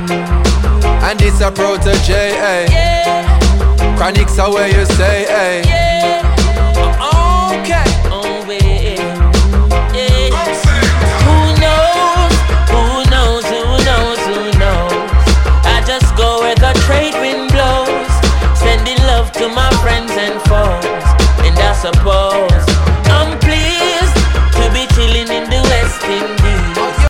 And this a protege, eh? Chronics are where you say, eh?